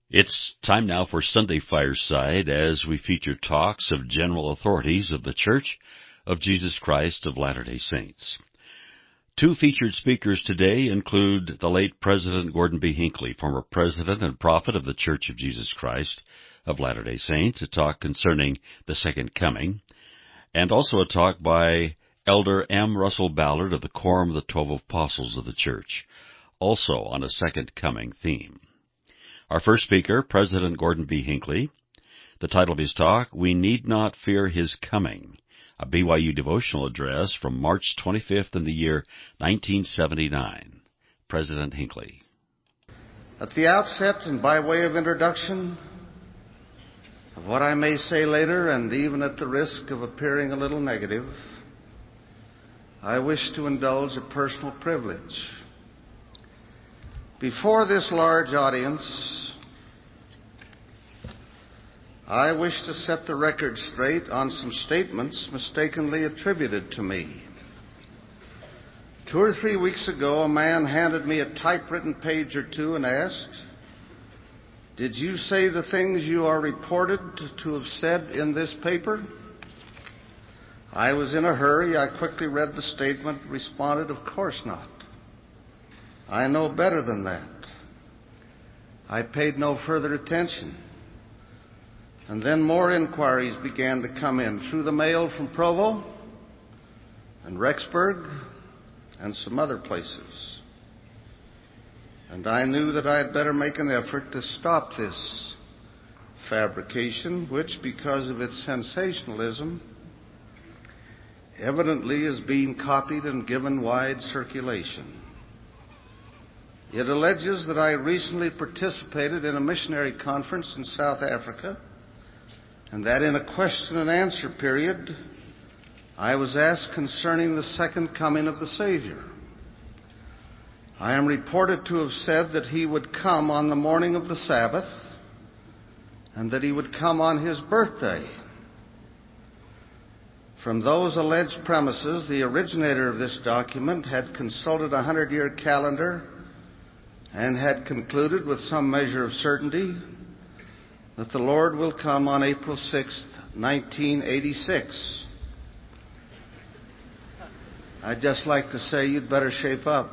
It's time now for Sunday Fireside as we feature talks of general authorities of the Church of Jesus Christ of Latter-day Saints. Two featured speakers today include the late President Gordon B. Hinckley, former president and prophet of the Church of Jesus Christ of Latter-day Saints, a talk concerning the Second Coming, and also a talk by Elder M. Russell Ballard of the Quorum of the 12 Apostles of the Church, also on a Second Coming theme. Our first speaker, President Gordon B. Hinckley. The title of his talk, We Need Not Fear His Coming, a BYU devotional address from March 25th in the year 1979. President Hinckley. At the outset and by way of introduction of what I may say later, and even at the risk of appearing a little negative, I wish to indulge a personal privilege. Before this large audience, I wish to set the record straight on some statements mistakenly attributed to me. 2 or 3 weeks ago, a man handed me a typewritten page or two and asked, "Did you say the things you are reported to have said in this paper?" I was in a hurry. I quickly read the statement, responded, "Of course not. I know better than that." I paid no further attention. And then more inquiries began to come in through the mail from Provo and Rexburg and some other places. And I knew that I had better make an effort to stop this fabrication, which, because of its sensationalism, evidently is being copied and given wide circulation. It alleges that I recently participated in a missionary conference in South Africa, and that in a question and answer period, I was asked concerning the second coming of the Savior. I am reported to have said that he would come on the morning of the Sabbath, and that he would come on his birthday. From those alleged premises, the originator of this document had consulted a 100-year calendar and had concluded with some measure of certainty that the Lord will come on April 6th, 1986. I'd just like to say you'd better shape up.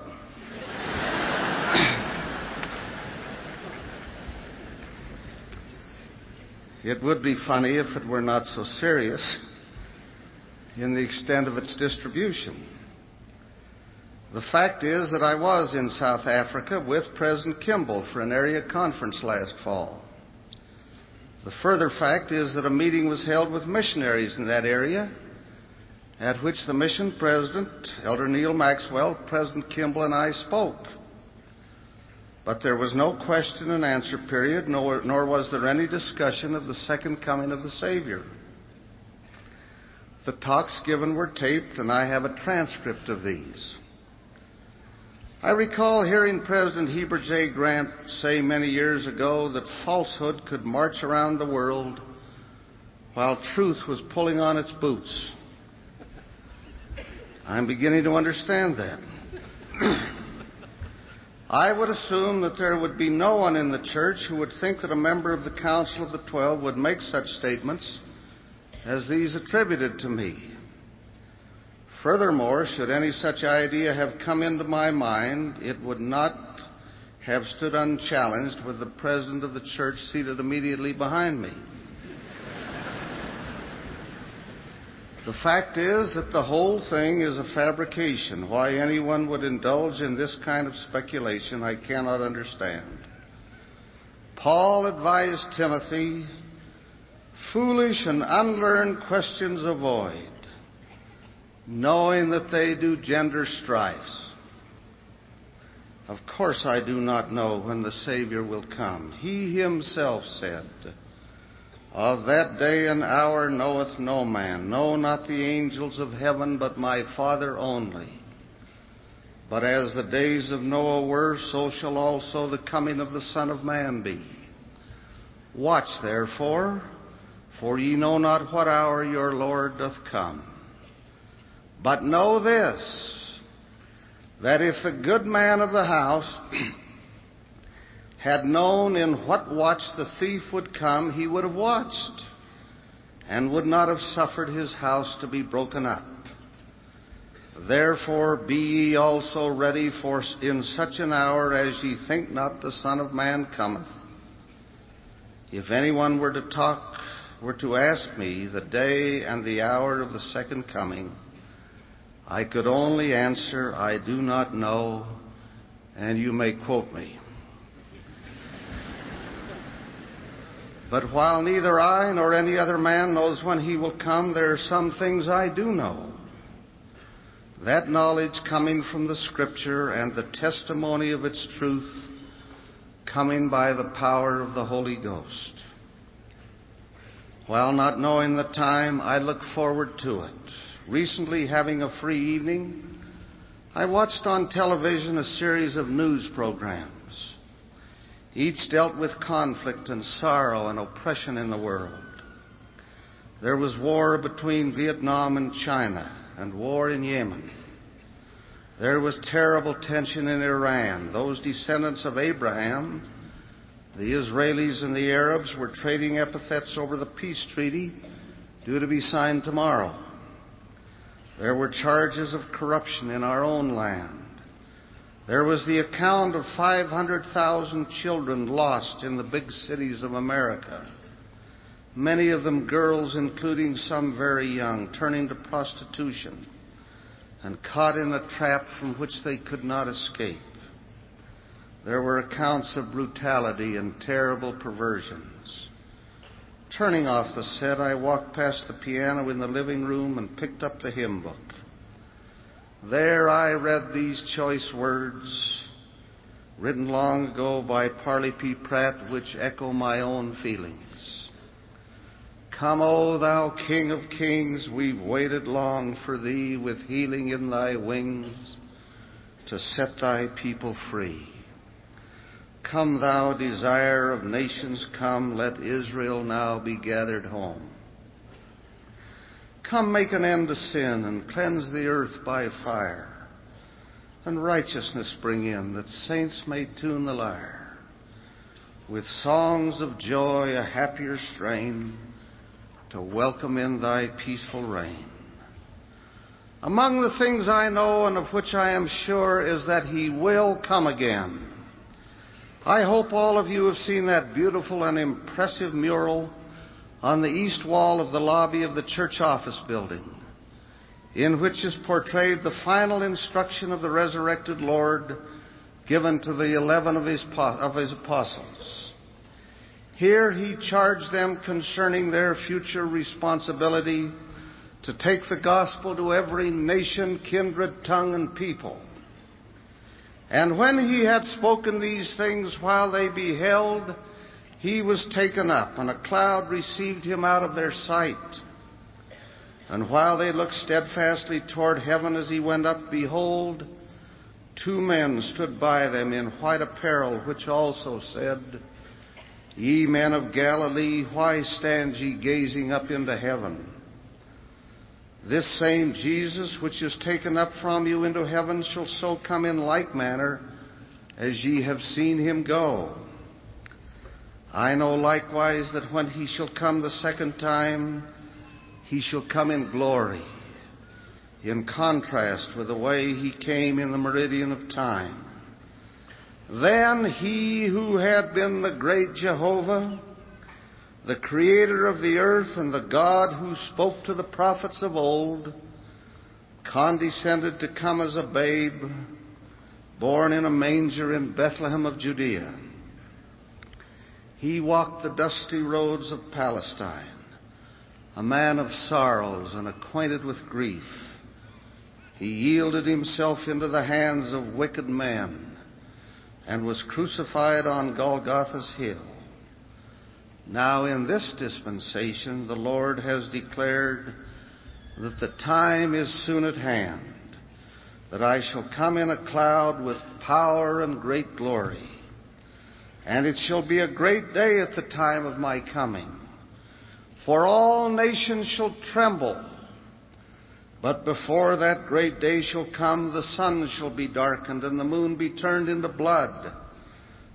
It would be funny if it were not so serious in the extent of its distribution. The fact is that I was in South Africa with President Kimball for an area conference last fall. The further fact is that a meeting was held with missionaries in that area, at which the mission president, Elder Neil Maxwell, President Kimball, and I spoke. But there was no question and answer period, nor was there any discussion of the second coming of the Savior. The talks given were taped, and I have a transcript of these. I recall hearing President Heber J. Grant say many years ago that falsehood could march around the world while truth was pulling on its boots. I'm beginning to understand that. I would assume that there would be no one in the church who would think that a member of the Council of the 12 would make such statements as these attributed to me. Furthermore, should any such idea have come into my mind, it would not have stood unchallenged with the president of the church seated immediately behind me. The fact is that the whole thing is a fabrication. Why anyone would indulge in this kind of speculation, I cannot understand. Paul advised Timothy, "Foolish and unlearned questions avoid, knowing that they do gender strifes." Of course I do not know when the Savior will come. He himself said, "Of that day and hour knoweth no man, no, not the angels of heaven, but my Father only. But as the days of Noah were, so shall also the coming of the Son of Man be. Watch therefore, for ye know not what hour your Lord doth come. But know this, that if the good man of the house had known in what watch the thief would come, he would have watched, and would not have suffered his house to be broken up. Therefore be ye also ready, for in such an hour as ye think not the Son of Man cometh. If anyone were to ask me the day and the hour of the second coming, I could only answer, I do not know, and you may quote me. But while neither I nor any other man knows when he will come, there are some things I do know. That knowledge coming from the Scripture and the testimony of its truth coming by the power of the Holy Ghost. While not knowing the time, I look forward to it. Recently, having a free evening, I watched on television a series of news programs. Each dealt with conflict and sorrow and oppression in the world. There was war between Vietnam and China, and war in Yemen. There was terrible tension in Iran. Those descendants of Abraham, the Israelis and the Arabs, were trading epithets over the peace treaty due to be signed tomorrow. There were charges of corruption in our own land. There was the account of 500,000 children lost in the big cities of America, many of them girls, including some very young, turning to prostitution and caught in a trap from which they could not escape. There were accounts of brutality and terrible perversions. Turning off the set, I walked past the piano in the living room and picked up the hymn book. There I read these choice words, written long ago by Parley P. Pratt, which echo my own feelings. Come, O thou King of kings, we've waited long for thee, with healing in thy wings to set thy people free. Come, thou desire of nations, come, let Israel now be gathered home. Come, make an end to sin and cleanse the earth by fire, and righteousness bring in, that saints may tune the lyre. With songs of joy a happier strain, to welcome in thy peaceful reign. Among the things I know and of which I am sure is that he will come again. I hope all of you have seen that beautiful and impressive mural on the east wall of the lobby of the church office building, in which is portrayed the final instruction of the resurrected Lord given to the 11 of his apostles. Here he charged them concerning their future responsibility to take the gospel to every nation, kindred, tongue, and people. And when he had spoken these things while they beheld, he was taken up, and a cloud received him out of their sight. And while they looked steadfastly toward heaven as he went up, behold, 2 men stood by them in white apparel, which also said, Ye men of Galilee, why stand ye gazing up into heaven? This same Jesus, which is taken up from you into heaven, shall so come in like manner as ye have seen him go. I know likewise that when he shall come the second time, he shall come in glory, in contrast with the way he came in the meridian of time. Then he who had been the great Jehovah, the creator of the earth and the God who spoke to the prophets of old, condescended to come as a babe, born in a manger in Bethlehem of Judea. He walked the dusty roads of Palestine, a man of sorrows and acquainted with grief. He yielded himself into the hands of wicked men, and was crucified on Golgotha's hill. Now in this dispensation the Lord has declared that the time is soon at hand, that I shall come in a cloud with power and great glory. And it shall be a great day at the time of my coming, for all nations shall tremble. But before that great day shall come, the sun shall be darkened, and the moon be turned into blood,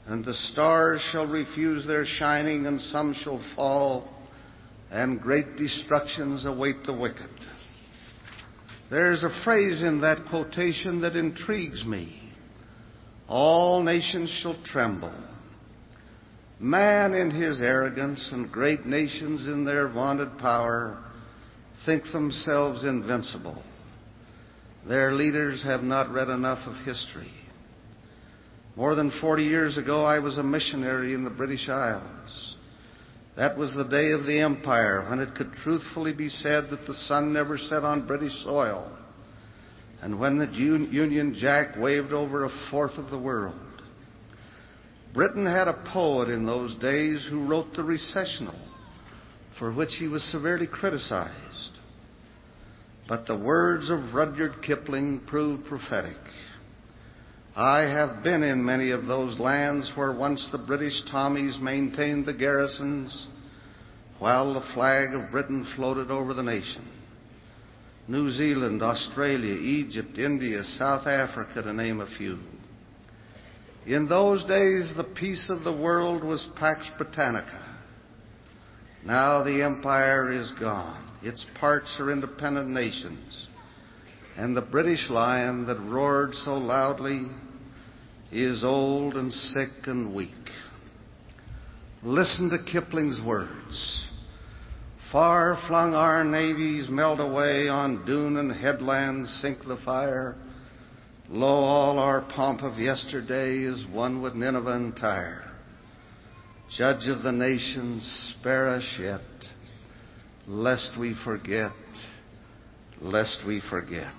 and the stars shall refuse their shining, and some shall fall, and great destructions await the wicked. There's a phrase in that quotation that intrigues me. All nations shall tremble. Man in his arrogance and great nations in their vaunted power think themselves invincible. Their leaders have not read enough of history. More than 40 years ago, I was a missionary in the British Isles. That was the day of the Empire, when it could truthfully be said that the sun never set on British soil, and when the Union Jack waved over a fourth of the world. Britain had a poet in those days who wrote the Recessional, for which he was severely criticized. But the words of Rudyard Kipling proved prophetic. I have been in many of those lands where once the British Tommies maintained the garrisons while the flag of Britain floated over the nation. New Zealand, Australia, Egypt, India, South Africa, to name a few. In those days, the peace of the world was Pax Britannica. Now the empire is gone. Its parts are independent nations. And the British lion that roared so loudly is old and sick and weak. Listen to Kipling's words. Far flung our navies melt away, on dune and headland sink the fire. Lo, all our pomp of yesterday is one with Nineveh and Tyre. Judge of the nations, spare us yet, lest we forget, lest we forget.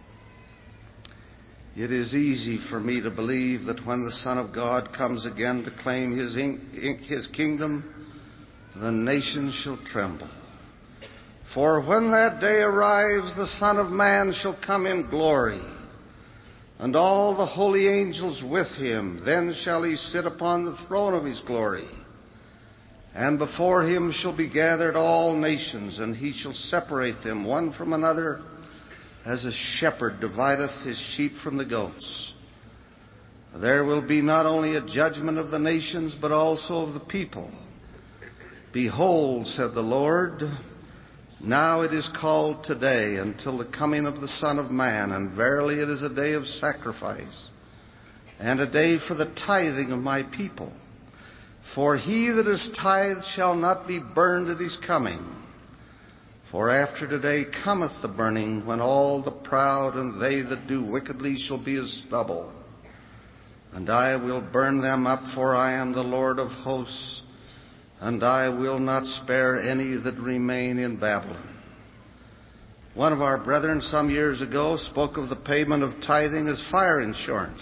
It is easy for me to believe that when the Son of God comes again to claim his kingdom, the nations shall tremble. For when that day arrives, the Son of Man shall come in glory, and all the holy angels with him. Then shall he sit upon the throne of his glory. And before him shall be gathered all nations, and he shall separate them one from another, as a shepherd divideth his sheep from the goats. There will be not only a judgment of the nations, but also of the people. Behold, said the Lord, now it is called today until the coming of the Son of Man, and verily it is a day of sacrifice, and a day for the tithing of my people. For he that is tithed shall not be burned at his coming. For after today cometh the burning, when all the proud and they that do wickedly shall be as stubble. And I will burn them up, for I am the Lord of hosts, and I will not spare any that remain in Babylon. One of our brethren some years ago spoke of the payment of tithing as fire insurance.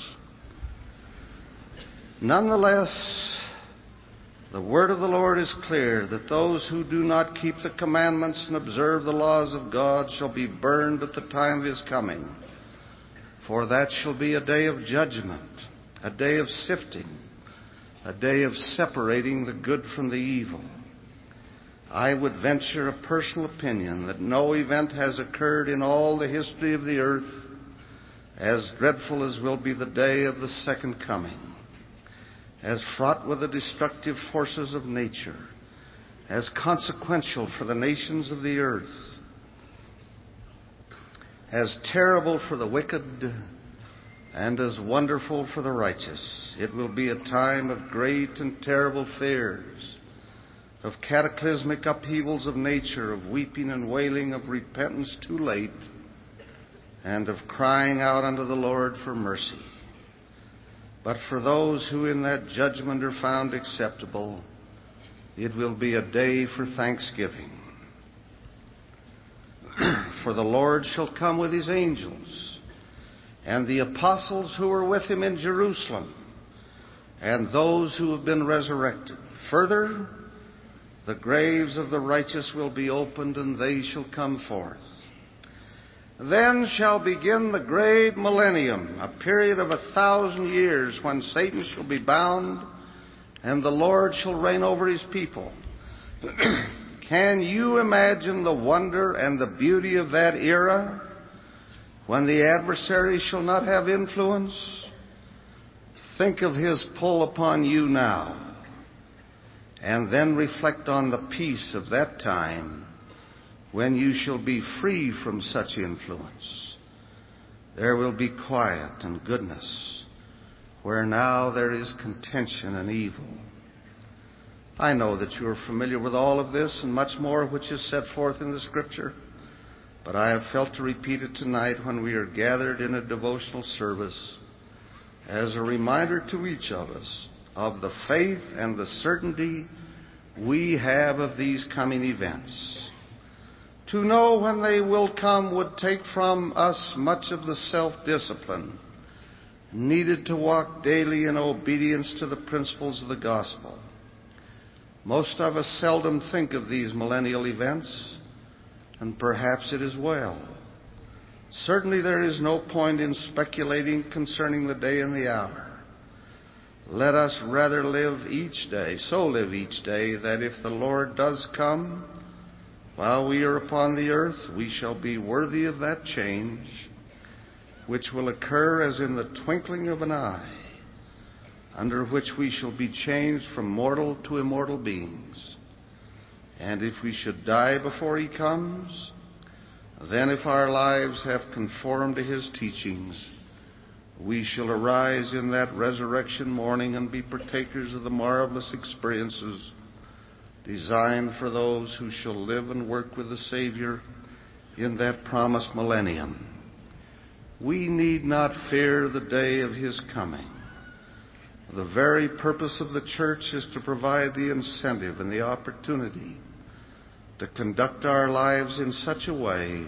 Nonetheless, the word of the Lord is clear, that those who do not keep the commandments and observe the laws of God shall be burned at the time of his coming. For that shall be a day of judgment, a day of sifting, a day of separating the good from the evil. I would venture a personal opinion that no event has occurred in all the history of the earth as dreadful as will be the day of the second coming, as fraught with the destructive forces of nature, as consequential for the nations of the earth, as terrible for the wicked, and as wonderful for the righteous. It will be a time of great and terrible fears, of cataclysmic upheavals of nature, of weeping and wailing, of repentance too late, and of crying out unto the Lord for mercy. But for those who in that judgment are found acceptable, it will be a day for thanksgiving. For the Lord shall come with his angels, and the apostles who were with him in Jerusalem, and those who have been resurrected. Further, the graves of the righteous will be opened, and they shall come forth. Then shall begin the great millennium, a period of 1,000 years, when Satan shall be bound, and the Lord shall reign over his people. Can you imagine the wonder and the beauty of that era, when the adversary shall not have influence? Think of His pull upon you now, and then reflect on the peace of that time when you shall be free from such influence. There will be quiet and goodness, where now there is contention and evil. I know that you are familiar with all of this and much more which is set forth in the Scripture, but I have felt to repeat it tonight when we are gathered in a devotional service as a reminder to each of us of the faith and the certainty we have of these coming events. To know when they will come would take from us much of the self-discipline needed to walk daily in obedience to the principles of the gospel. Most of us seldom think of these millennial events, and perhaps it is well. Certainly there is no point in speculating concerning the day and the hour. Let us rather live each day, that if the Lord does come while we are upon the earth, we shall be worthy of that change, which will occur as in the twinkling of an eye, under which we shall be changed from mortal to immortal beings. And if we should die before He comes, then if our lives have conformed to His teachings, we shall arise in that resurrection morning and be partakers of the marvelous experiences designed for those who shall live and work with the Savior in that promised millennium. We need not fear the day of His coming. The very purpose of the church is to provide the incentive and the opportunity to conduct our lives in such a way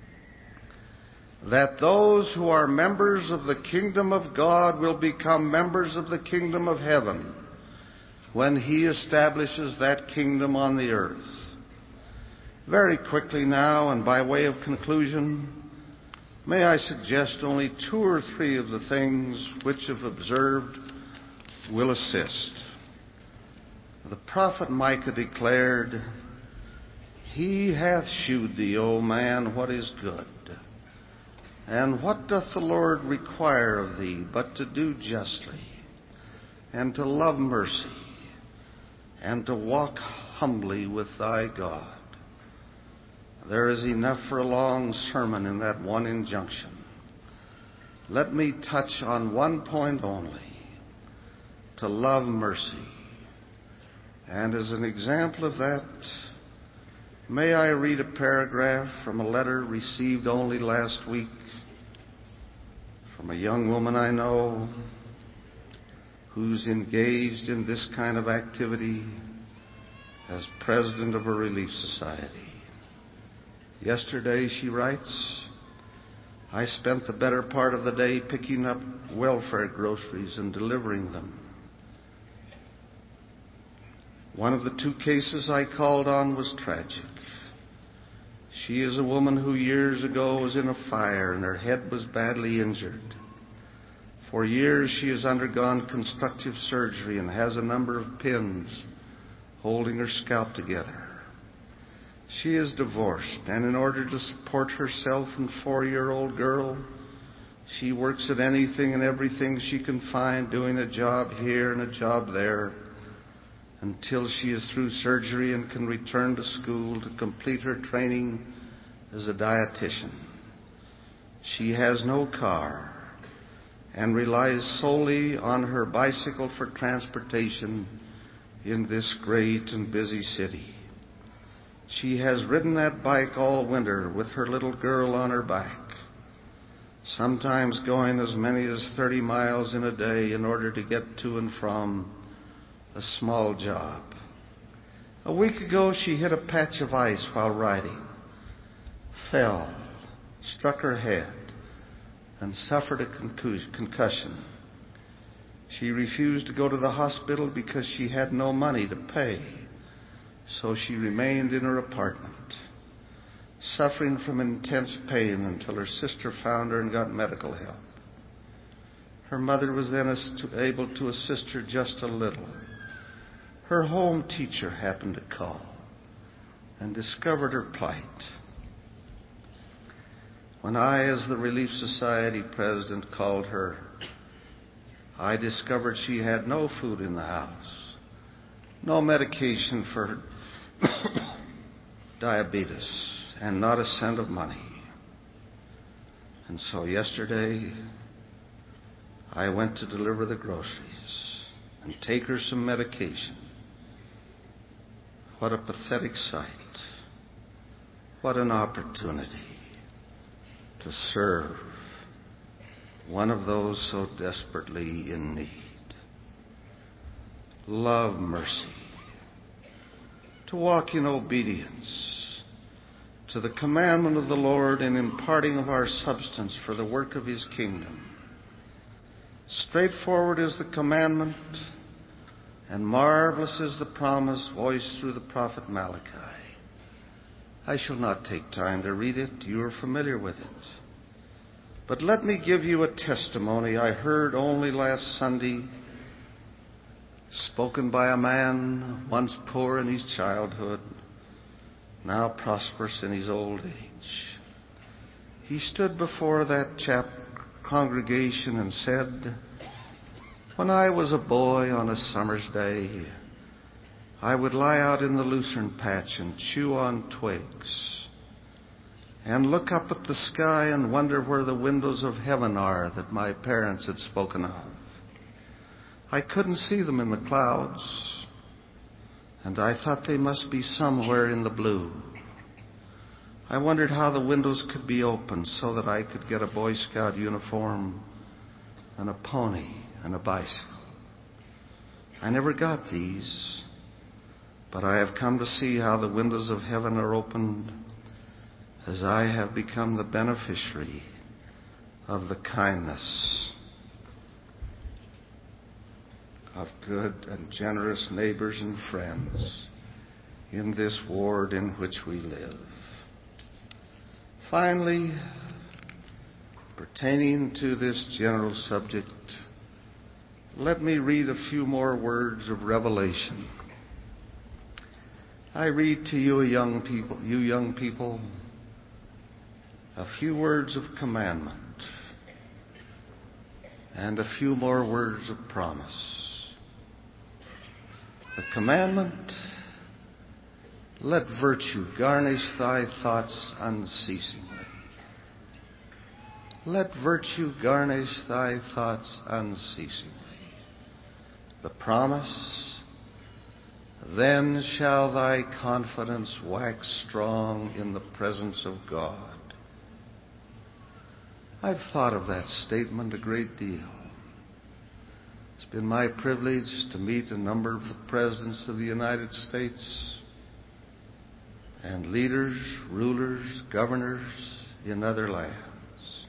that those who are members of the kingdom of God will become members of the kingdom of heaven when He establishes that kingdom on the earth. Very quickly now, and by way of conclusion, may I suggest only 2 or 3 of the things which, if observed, will assist. The prophet Micah declared, "He hath shewed thee, O man, what is good. And what doth the Lord require of thee but to do justly, and to love mercy, and to walk humbly with thy God?" There is enough for a long sermon in that one injunction. Let me touch on one point only: to love mercy. And as an example of that, may I read a paragraph from a letter received only last week from a young woman I know who's engaged in this kind of activity as president of a relief society. Yesterday, she writes, "I spent the better part of the day picking up welfare groceries and delivering them. One of the 2 cases I called on was tragic. She is a woman who years ago was in a fire and her head was badly injured. For years she has undergone constructive surgery and has a number of pins holding her scalp together. She is divorced, and in order to support herself and 4-year-old girl, she works at anything and everything she can find, doing a job here and a job there, until she is through surgery and can return to school to complete her training as a dietitian. She has no car and relies solely on her bicycle for transportation in this great and busy city. She has ridden that bike all winter with her little girl on her back, sometimes going as many as 30 miles in a day in order to get to and from a small job. A week ago she hit a patch of ice while riding, fell, struck her head, and suffered a concussion. She refused to go to the hospital because she had no money to pay, so she remained in her apartment, suffering from intense pain until her sister found her and got medical help. Her mother was then able to assist her just a little. Her home teacher happened to call and discovered her plight. When I, as the Relief Society president, called her, I discovered she had no food in the house, no medication for diabetes, and not a cent of money. And so yesterday, I went to deliver the groceries and take her some medication. What a pathetic sight. What an opportunity to serve one of those so desperately in need. Love mercy. To walk in obedience to the commandment of the Lord in imparting of our substance for the work of His kingdom. Straightforward is the commandment, and marvelous is the promise voiced through the prophet Malachi. I shall not take time to read it. You are familiar with it. But let me give you a testimony I heard only last Sunday, spoken by a man once poor in his childhood, now prosperous in his old age. He stood before that congregation and said, "When I was a boy on a summer's day, I would lie out in the lucerne patch and chew on twigs and look up at the sky and wonder where the windows of heaven are that my parents had spoken of. I couldn't see them in the clouds, and I thought they must be somewhere in the blue. I wondered how the windows could be opened so that I could get a Boy Scout uniform and a pony and a bicycle. I never got these, but I have come to see how the windows of heaven are opened as I have become the beneficiary of the kindness of good and generous neighbors and friends in this ward in which we live." Finally, pertaining to this general subject, let me read a few more words of revelation. I read to you young people, a few words of commandment and a few more words of promise. The commandment: let virtue garnish thy thoughts unceasingly. Let virtue garnish thy thoughts unceasingly. The promise: then shall thy confidence wax strong in the presence of God. I've thought of that statement a great deal. It's been my privilege to meet a number of the presidents of the United States and leaders, rulers, governors in other lands.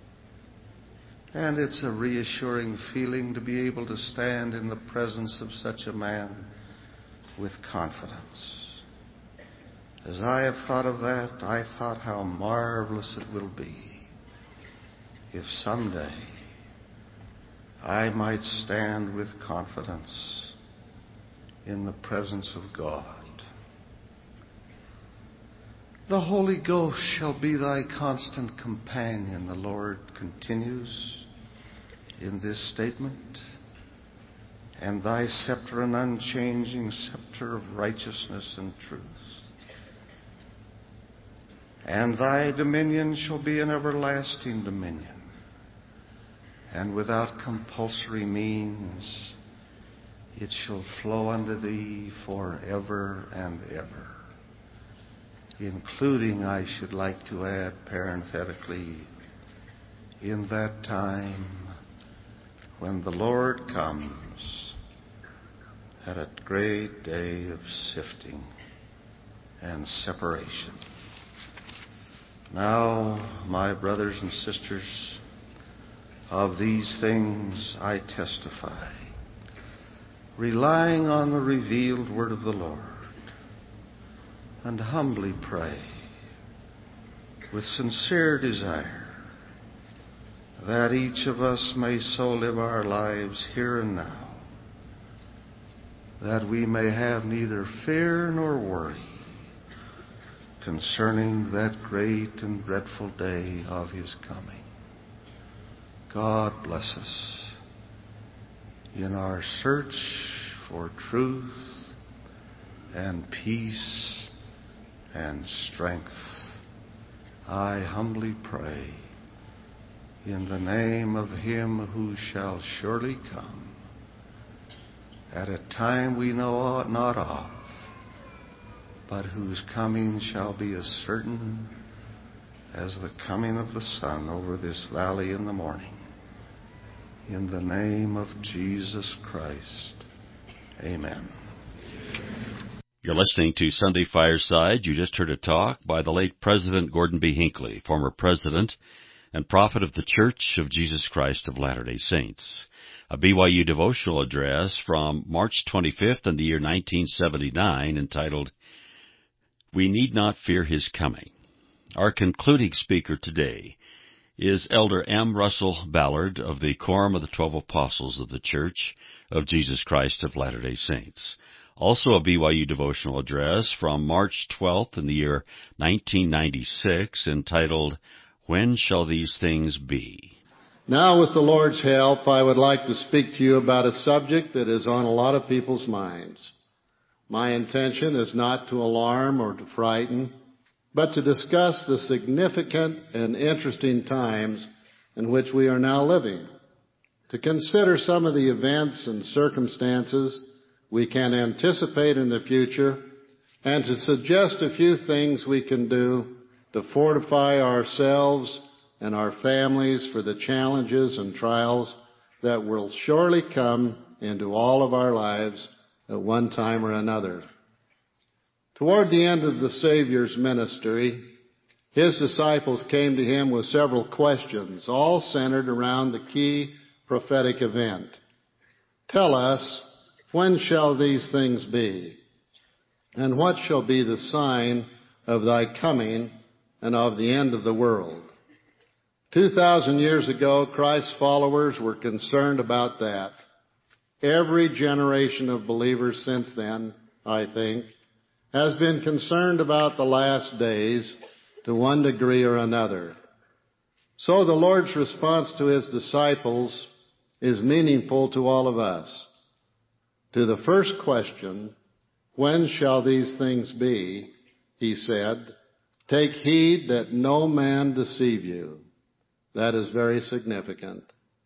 And it's a reassuring feeling to be able to stand in the presence of such a man with confidence. As I have thought of that, I thought how marvelous it will be if someday I might stand with confidence in the presence of God. The Holy Ghost shall be thy constant companion, the Lord continues in this statement, and thy scepter an unchanging scepter of righteousness and truth. And thy dominion shall be an everlasting dominion, and without compulsory means it shall flow unto thee forever and ever. Including, I should like to add parenthetically, in that time when the Lord comes at a great day of sifting and separation. Now, my brothers and sisters, of these things I testify, relying on the revealed word of the Lord, and humbly pray with sincere desire that each of us may so live our lives here and now that we may have neither fear nor worry concerning that great and dreadful day of His coming. God bless us in our search for truth and peace and strength. I humbly pray in the name of Him who shall surely come at a time we know not of, but whose coming shall be as certain as the coming of the sun over this valley in the morning. In the name of Jesus Christ, amen. You're listening to Sunday Fireside. You just heard a talk by the late President Gordon B. Hinckley, former president and prophet of the Church of Jesus Christ of Latter-day Saints. A BYU devotional address from March 25th in the year 1979 entitled, "We Need Not Fear His Coming." Our concluding speaker today is Elder M. Russell Ballard of the Quorum of the 12 Apostles of the Church of Jesus Christ of Latter-day Saints. Also a BYU devotional address from March 12th in the year 1996 entitled, "When Shall These Things Be?" Now, with the Lord's help, I would like to speak to you about a subject that is on a lot of people's minds. My intention is not to alarm or to frighten, but to discuss the significant and interesting times in which we are now living, to consider some of the events and circumstances we can anticipate in the future, and to suggest a few things we can do to fortify ourselves and our families for the challenges and trials that will surely come into all of our lives at one time or another. Toward the end of the Savior's ministry, His disciples came to Him with several questions, all centered around the key prophetic event. Tell us, when shall these things be? And what shall be the sign of Thy coming and of the end of the world? 2,000 years ago, Christ's followers were concerned about that. Every generation of believers since then, I think, has been concerned about the last days to one degree or another. So the Lord's response to His disciples is meaningful to all of us. To the first question, when shall these things be? He said, take heed that no man deceive you. That is very significant.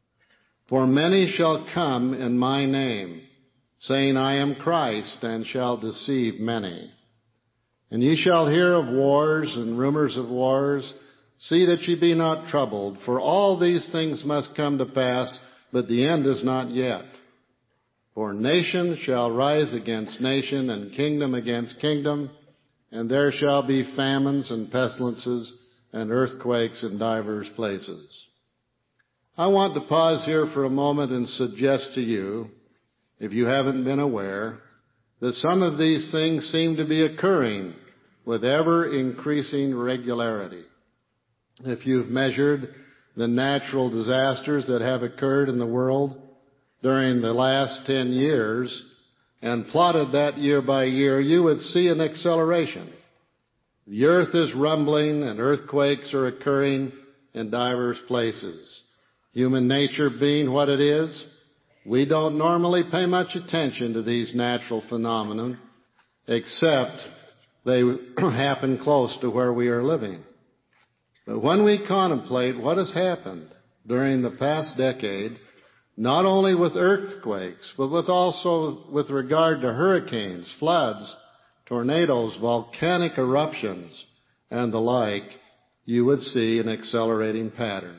For many shall come in my name, saying, I am Christ, and shall deceive many. And ye shall hear of wars and rumors of wars. See that ye be not troubled, for all these things must come to pass, but the end is not yet. For nation shall rise against nation, and kingdom against kingdom, and there shall be famines and pestilences and earthquakes in divers places. I want to pause here for a moment and suggest to you, if you haven't been aware, that some of these things seem to be occurring with ever-increasing regularity. If you've measured the natural disasters that have occurred in the world during the last 10 years and plotted that year by year, you would see an acceleration. The earth is rumbling and earthquakes are occurring in diverse places. Human nature being what it is, we don't normally pay much attention to these natural phenomena, except they happen close to where we are living. But when we contemplate what has happened during the past decade, not only with earthquakes, but also with regard to hurricanes, floods, tornadoes, volcanic eruptions, and the like, you would see an accelerating pattern.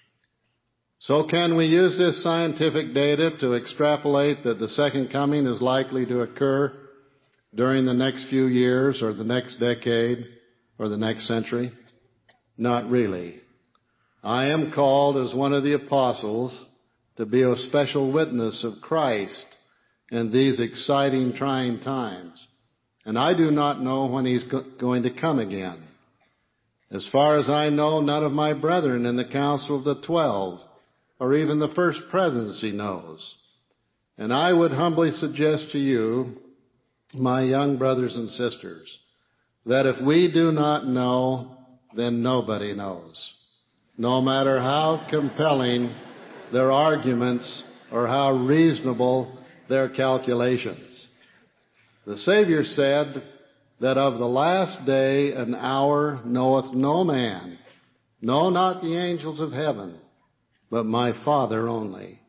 So can we use this scientific data to extrapolate that the second coming is likely to occur during the next few years or the next decade or the next century? Not really. I am called as one of the apostles to be a special witness of Christ in these exciting, trying times. And I do not know when He's going to come again. As far as I know, none of my brethren in the Council of the 12 or even the First Presidency knows. And I would humbly suggest to you, my young brothers and sisters, that if we do not know, then nobody knows. No matter how compelling their arguments or how reasonable their calculations. The Savior said that of the last day and hour knoweth no man, no, not the angels of heaven, but my Father only.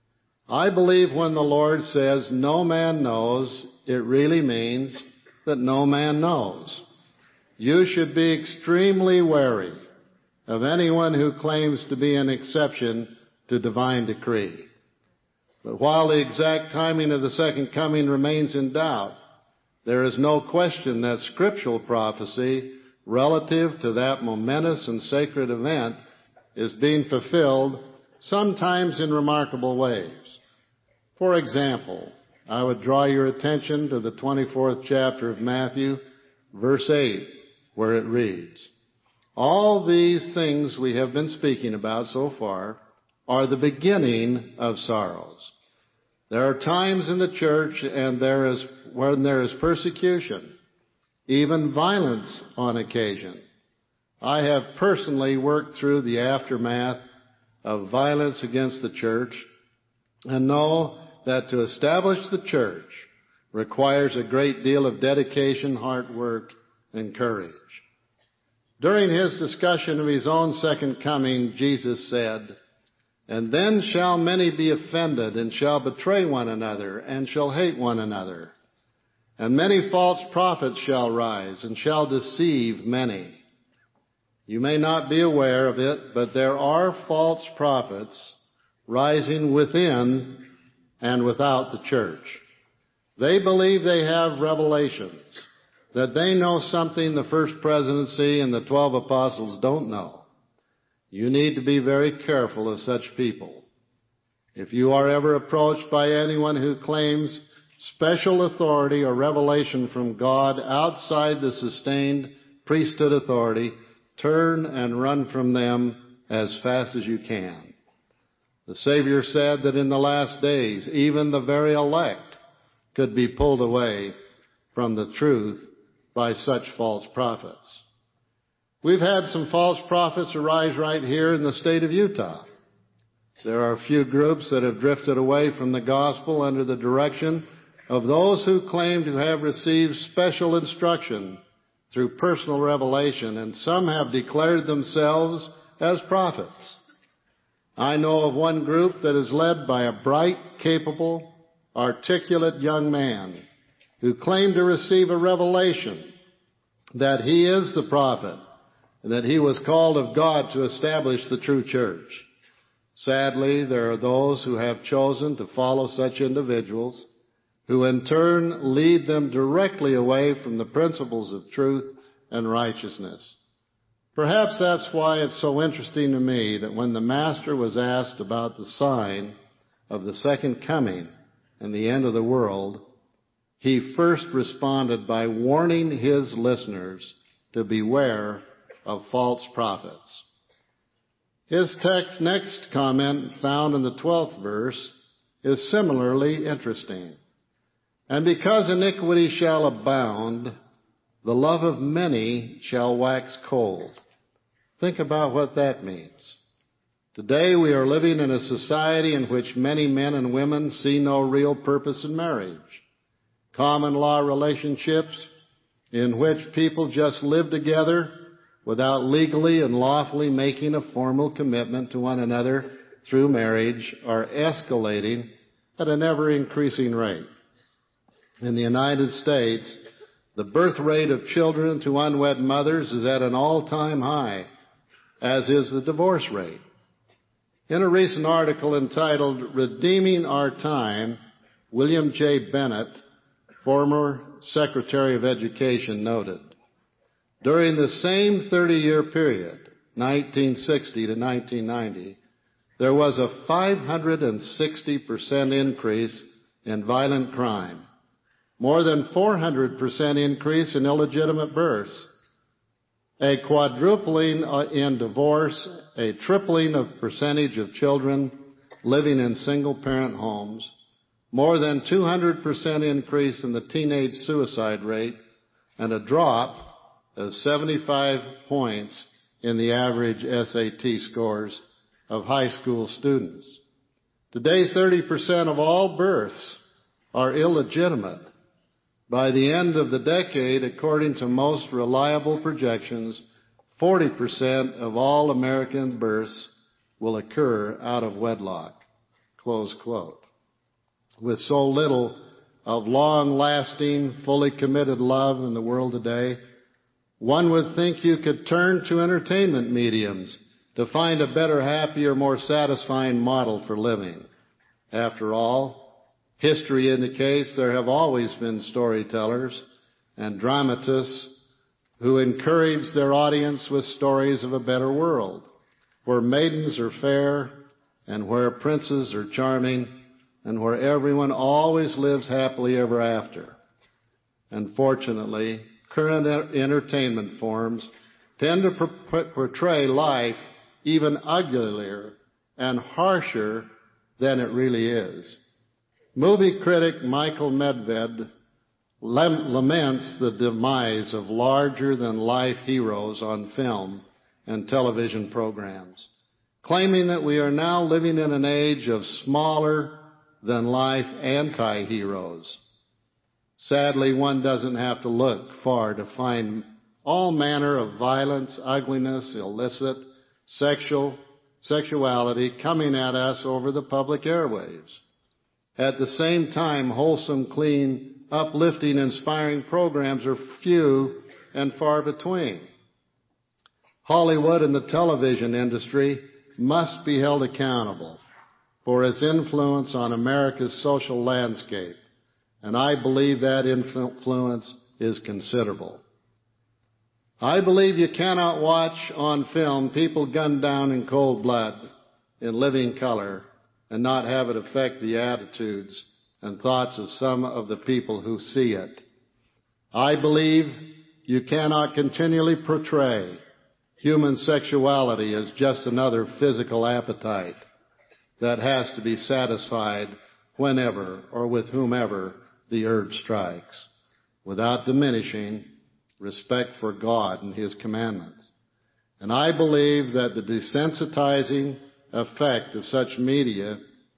I believe when the Lord says no man knows, it really means that no man knows. You should be extremely wary of anyone who claims to be an exception to divine decree. But while the exact timing of the second coming remains in doubt, there is no question that scriptural prophecy relative to that momentous and sacred event is being fulfilled, sometimes in remarkable ways. For example, I would draw your attention to the 24th chapter of Matthew, verse 8, where it reads, "All these things we have been speaking about so far are the beginning of sorrows." There are times in the church and when there is persecution, even violence on occasion. I have personally worked through the aftermath of violence against the church and know that to establish the church requires a great deal of dedication, hard work, and courage. During his discussion of his own second coming, Jesus said, "And then shall many be offended, and shall betray one another, and shall hate one another. And many false prophets shall rise, and shall deceive many." You may not be aware of it, but there are false prophets rising within and without the church. They believe they have revelations, that they know something the First Presidency and the 12 apostles don't know. You need to be very careful of such people. If you are ever approached by anyone who claims special authority or revelation from God outside the sustained priesthood authority, turn and run from them as fast as you can. The Savior said that in the last days, even the very elect could be pulled away from the truth by such false prophets. We've had some false prophets arise right here in the state of Utah. There are a few groups that have drifted away from the gospel under the direction of those who claim to have received special instruction through personal revelation, and some have declared themselves as prophets. I know of one group that is led by a bright, capable, articulate young man who claimed to receive a revelation that he is the prophet and that he was called of God to establish the true church. Sadly, there are those who have chosen to follow such individuals who in turn lead them directly away from the principles of truth and righteousness. Perhaps that's why it's so interesting to me that when the Master was asked about the sign of the second coming and the end of the world, he first responded by warning his listeners to beware of false prophets. His next comment, found in the 12th verse, is similarly interesting. "And because iniquity shall abound, the love of many shall wax cold." Think about what that means. Today we are living in a society in which many men and women see no real purpose in marriage. Common law relationships in which people just live together without legally and lawfully making a formal commitment to one another through marriage are escalating at an ever-increasing rate. In the United States, the birth rate of children to unwed mothers is at an all-time high, as is the divorce rate. In a recent article entitled "Redeeming Our Time," William J. Bennett, former Secretary of Education, noted, during the same 30-year period, 1960 to 1990, there was a 560% increase in violent crime, more than 400% increase in illegitimate births, a quadrupling in divorce, a tripling of percentage of children living in single-parent homes, more than 200% increase in the teenage suicide rate, and a drop of 75 points in the average SAT scores of high school students. Today, 30% of all births are illegitimate. By the end of the decade, according to most reliable projections, 40% of all American births will occur out of wedlock. Close quote. With so little of long-lasting, fully committed love in the world today, one would think you could turn to entertainment mediums to find a better, happier, more satisfying model for living. After all, history indicates there have always been storytellers and dramatists who encourage their audience with stories of a better world, where maidens are fair and where princes are charming and where everyone always lives happily ever after. Unfortunately, current entertainment forms tend to portray life even uglier and harsher than it really is. Movie critic Michael Medved laments the demise of larger-than-life heroes on film and television programs, claiming that we are now living in an age of smaller-than-life anti-heroes. Sadly, one doesn't have to look far to find all manner of violence, ugliness, illicit, sexuality coming at us over the public airwaves. At the same time, wholesome, clean, uplifting, inspiring programs are few and far between. Hollywood and the television industry must be held accountable for its influence on America's social landscape, and I believe that influence is considerable. I believe you cannot watch on film people gunned down in cold blood in living color and not have it affect the attitudes and thoughts of some of the people who see it. I believe you cannot continually portray human sexuality as just another physical appetite that has to be satisfied whenever or with whomever the urge strikes, without diminishing respect for God and His commandments. And I believe that the desensitizing effect of such media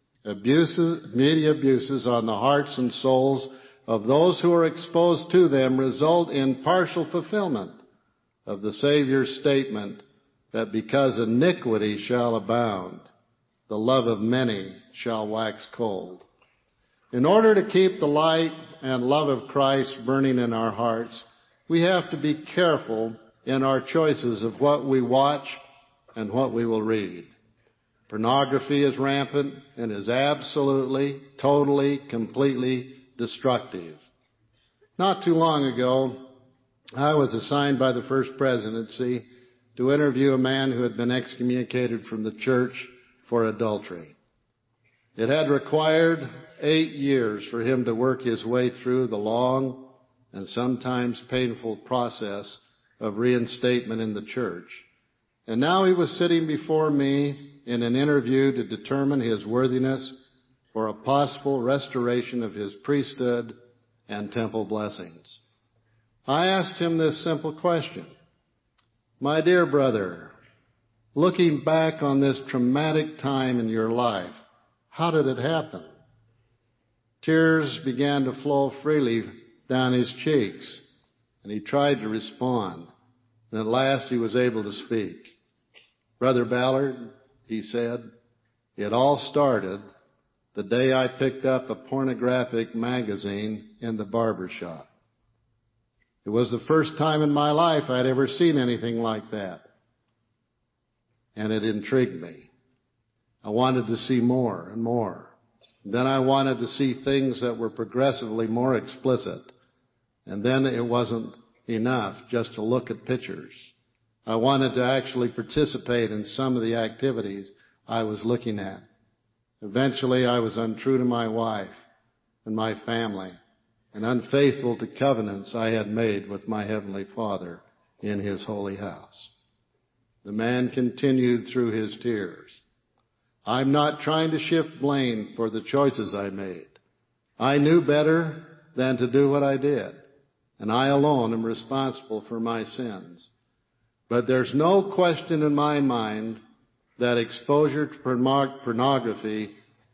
abuses on the hearts and souls of those who are exposed to them result in partial fulfillment of the Savior's statement that because iniquity shall abound, the love of many shall wax cold. In order to keep the light and love of Christ burning in our hearts, we have to be careful in our choices of what we watch and what we will read. Pornography is rampant and is absolutely, totally, completely destructive. Not too long ago, I was assigned by the First Presidency to interview a man who had been excommunicated from the church for adultery. It had required 8 years for him to work his way through the long and sometimes painful process of reinstatement in the church. And now he was sitting before me in an interview to determine his worthiness for a possible restoration of his priesthood and temple blessings. I asked him this simple question: "My dear brother, looking back on this traumatic time in your life, how did it happen?" Tears began to flow freely down his cheeks, and he tried to respond. And at last he was able to speak. "Brother Ballard," he said, "it all started the day I picked up a pornographic magazine in the barber shop. It was the first time in my life I'd ever seen anything like that. And it intrigued me. I wanted to see more and more. Then I wanted to see things that were progressively more explicit. And then it wasn't enough just to look at pictures. I wanted to actually participate in some of the activities I was looking at. Eventually, I was untrue to my wife and my family and unfaithful to covenants I had made with my Heavenly Father in His holy house." The man continued through his tears. "I'm not trying to shift blame for the choices I made. I knew better than to do what I did, and I alone am responsible for my sins. But there's no question in my mind that exposure to pornography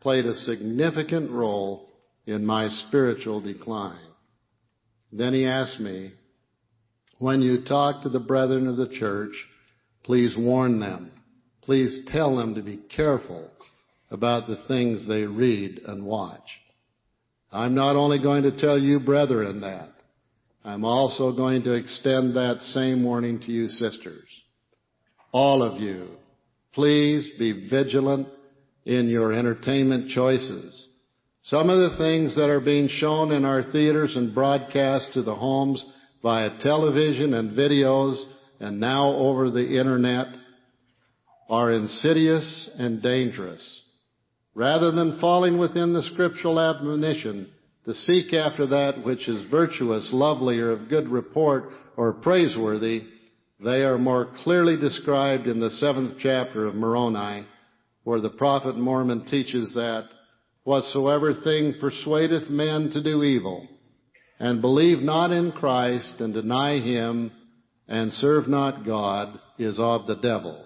played a significant role in my spiritual decline. Then he asked me, when you talk to the brethren of the church, please warn them. Please tell them to be careful about the things they read and watch. I'm not only going to tell you brethren that, I'm also going to extend that same warning to you sisters. All of you, please be vigilant in your entertainment choices. Some of the things that are being shown in our theaters and broadcast to the homes via television and videos and now over the internet are insidious and dangerous. Rather than falling within the scriptural admonition to seek after that which is virtuous, lovely, or of good report, or praiseworthy, they are more clearly described in the 7th chapter of Moroni, where the prophet Mormon teaches that whatsoever thing persuadeth men to do evil, and believe not in Christ, and deny him, and serve not God, is of the devil.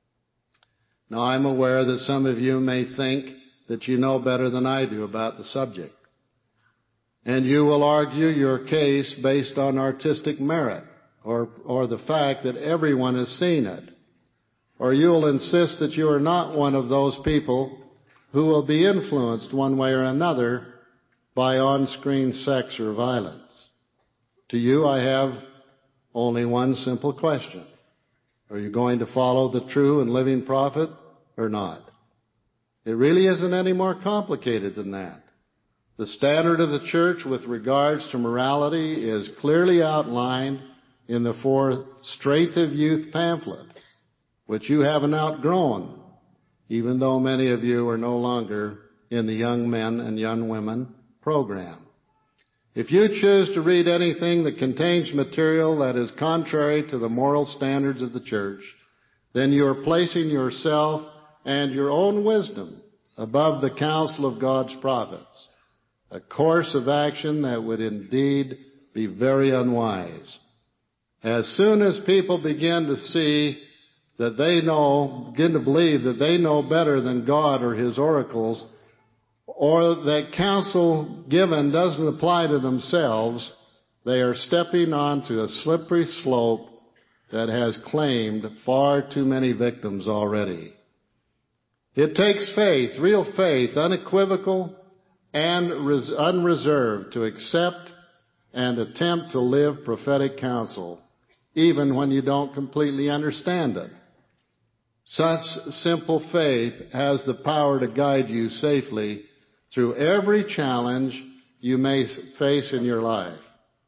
Now I'm aware that some of you may think that you know better than I do about the subject. And you will argue your case based on artistic merit, or the fact that everyone has seen it. Or you will insist that you are not one of those people who will be influenced one way or another by on-screen sex or violence. To you, I have only one simple question. Are you going to follow the true and living prophet or not? It really isn't any more complicated than that. The standard of the church with regards to morality is clearly outlined in the 4th Strength of Youth pamphlet, which you haven't outgrown, even though many of you are no longer in the young men and young women program. If you choose to read anything that contains material that is contrary to the moral standards of the church, then you are placing yourself and your own wisdom above the counsel of God's prophets, a course of action that would indeed be very unwise. As soon as people begin to see that begin to believe that they know better than God or his oracles, or that counsel given doesn't apply to themselves, they are stepping onto a slippery slope that has claimed far too many victims already. It takes faith, real faith, unequivocal and unreserved, to accept and attempt to live prophetic counsel, even when you don't completely understand it. Such simple faith has the power to guide you safely through every challenge you may face in your life.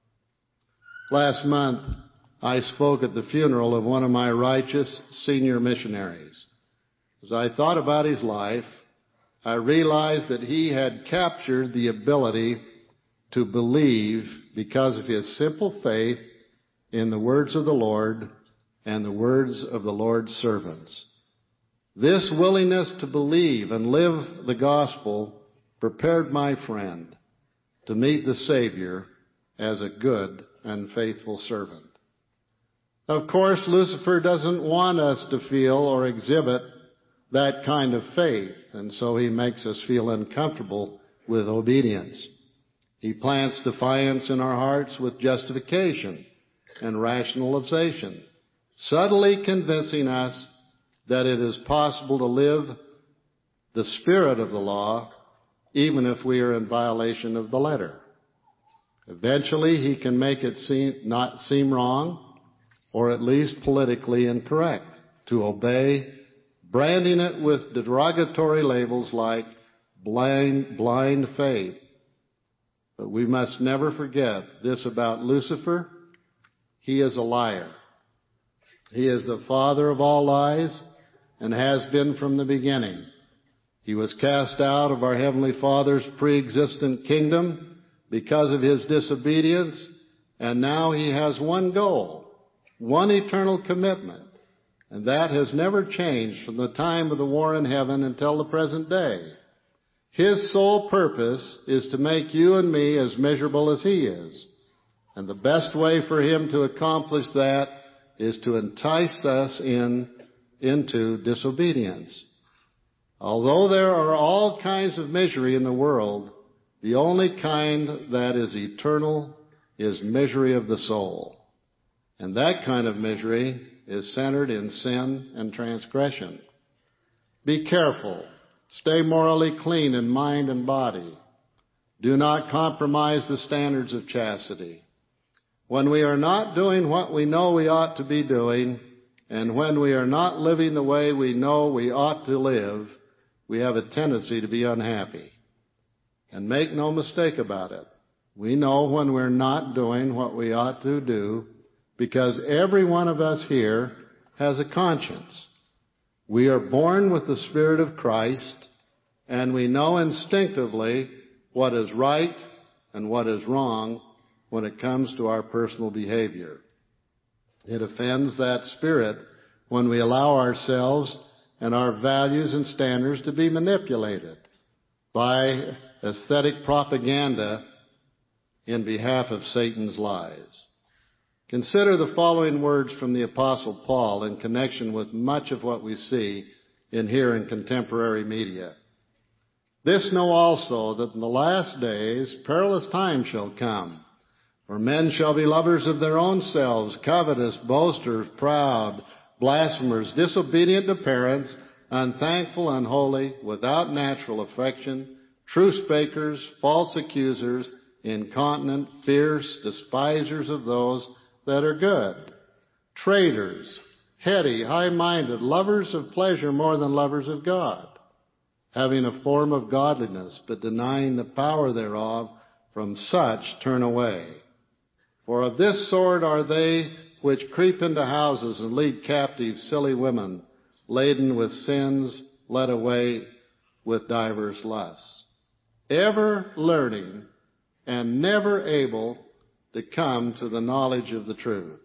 Last month, I spoke at the funeral of one of my righteous senior missionaries. As I thought about his life, I realized that he had captured the ability to believe because of his simple faith in the words of the Lord and the words of the Lord's servants. This willingness to believe and live the gospel prepared my friend to meet the Savior as a good and faithful servant. Of course, Lucifer doesn't want us to feel or exhibit that kind of faith, and so he makes us feel uncomfortable with obedience. He plants defiance in our hearts with justification and rationalization, subtly convincing us that it is possible to live the spirit of the law even if we are in violation of the letter. Eventually, he can make it not seem wrong, or at least politically incorrect, to obey, branding it with derogatory labels like blind faith. But we must never forget this about Lucifer. He is a liar. He is the father of all lies and has been from the beginning. He was cast out of our Heavenly Father's pre-existent kingdom because of his disobedience, and now he has one goal, one eternal commitment, and that has never changed from the time of the war in heaven until the present day. His sole purpose is to make you and me as miserable as he is. And the best way for him to accomplish that is to entice us into disobedience. Although there are all kinds of misery in the world, the only kind that is eternal is misery of the soul. And that kind of misery is centered in sin and transgression. Be careful. Stay morally clean in mind and body. Do not compromise the standards of chastity. When we are not doing what we know we ought to be doing, and when we are not living the way we know we ought to live, we have a tendency to be unhappy. And make no mistake about it. We know when we're not doing what we ought to do, because every one of us here has a conscience. We are born with the Spirit of Christ, and we know instinctively what is right and what is wrong when it comes to our personal behavior. It offends that Spirit when we allow ourselves and our values and standards to be manipulated by aesthetic propaganda in behalf of Satan's lies. Consider the following words from the Apostle Paul in connection with much of what we see and hear in contemporary media. This know also, that in the last days perilous times shall come. For men shall be lovers of their own selves, covetous, boasters, proud, blasphemers, disobedient to parents, unthankful, unholy, without natural affection, truce-breakers, false accusers, incontinent, fierce, despisers of those that are good, traitors, heady, high-minded, lovers of pleasure more than lovers of God, having a form of godliness, but denying the power thereof. From such turn away. For of this sort are they which creep into houses and lead captive silly women, laden with sins, led away with divers lusts, ever learning and never able to come to the knowledge of the truth.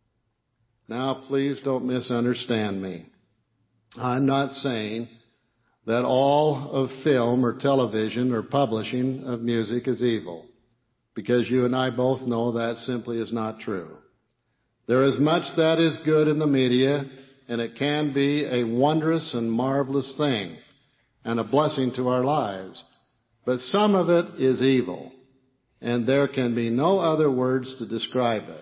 Now, please don't misunderstand me. I'm not saying that all of film or television or publishing of music is evil, because you and I both know that simply is not true. There is much that is good in the media, and it can be a wondrous and marvelous thing and a blessing to our lives. But some of it is evil, and there can be no other words to describe it.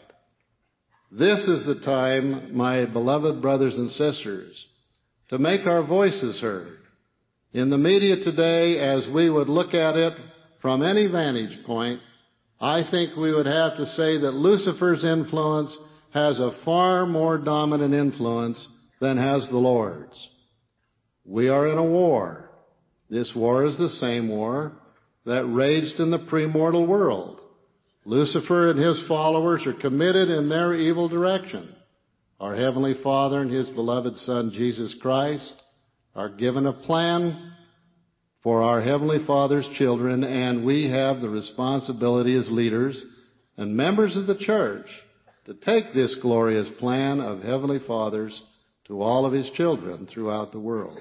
This is the time, my beloved brothers and sisters, to make our voices heard. In the media today, as we would look at it from any vantage point, I think we would have to say that Lucifer's influence has a far more dominant influence than has the Lord's. We are in a war. This war is the same war that raged in the premortal world. Lucifer and his followers are committed in their evil direction. Our Heavenly Father and His beloved Son, Jesus Christ, are given a plan for our Heavenly Father's children, and we have the responsibility as leaders and members of the church to take this glorious plan of Heavenly Father's to all of His children throughout the world.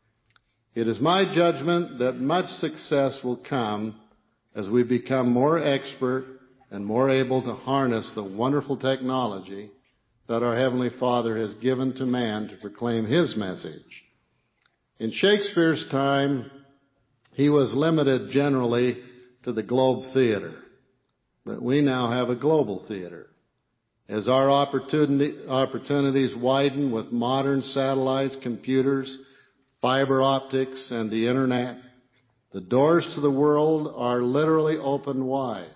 It is my judgment that much success will come as we become more expert and more able to harness the wonderful technology that our Heavenly Father has given to man to proclaim His message. In Shakespeare's time, he was limited generally to the Globe Theater, but we now have a global theater. As our opportunities widen with modern satellites, computers, fiber optics, and the Internet, the doors to the world are literally opened wide.